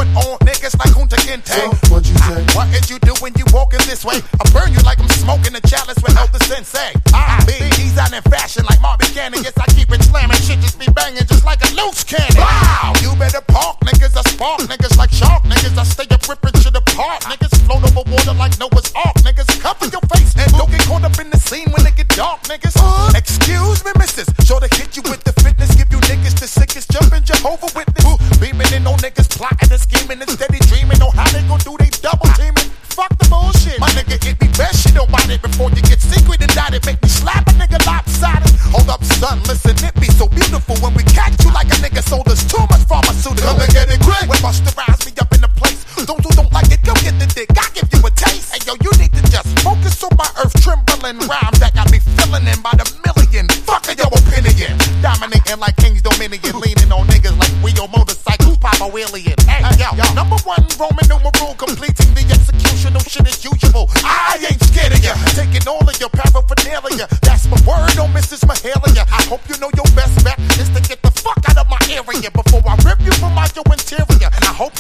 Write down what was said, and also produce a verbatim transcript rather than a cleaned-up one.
put on niggas like Kunta Kinte. So, what you say? What did you do when you walking this way? I burn you like I'm smoking a chalice with Elder Sensei. I be he's out in fashion like Marvin Cannon. Yes, I keep it slamming. Shit just be banging just like a loose cannon. Wow, you better park, niggas. I spark niggas like shark niggas. I stay up ripping shit apart. Niggas float over water like Noah's Ark. Niggas cover your face and don't get caught up in the scene when it get dark, niggas. Uh, excuse me, missus. Sure to hit you with the fitness, give you niggas the sickest, jumping Jehovah Witness. Uh, beaming in on niggas, plotting and scheming and steady dreaming on how they gon' do they double teaming. Fuck the bullshit, my nigga. It be best shit about it before you get secret and dot it. Make me slap a nigga lopsided. Hold up, son, listen, it be so beautiful when we catch you like a nigga sold us too much pharmaceutical. Come and get it quick. When Busta rise me up in the place. Don't you don't like it? Go get the dick. I give you a taste. Hey yo, you need to just focus on my earth trembling rhymes that got me filling in by the million. Fuck your opinion. Dominating like King's Dominion, leaning on niggas like Rio motorcycles, Papa Willian. Hey yo, yo, number one Roman numeral, completing the execution of shit as usual. I ain't scared of ya, taking all of your paraphernalia. That's my word on Missus Mahalia. I hope you know your best bet is to get the fuck out of my area before I rip you from out your interior.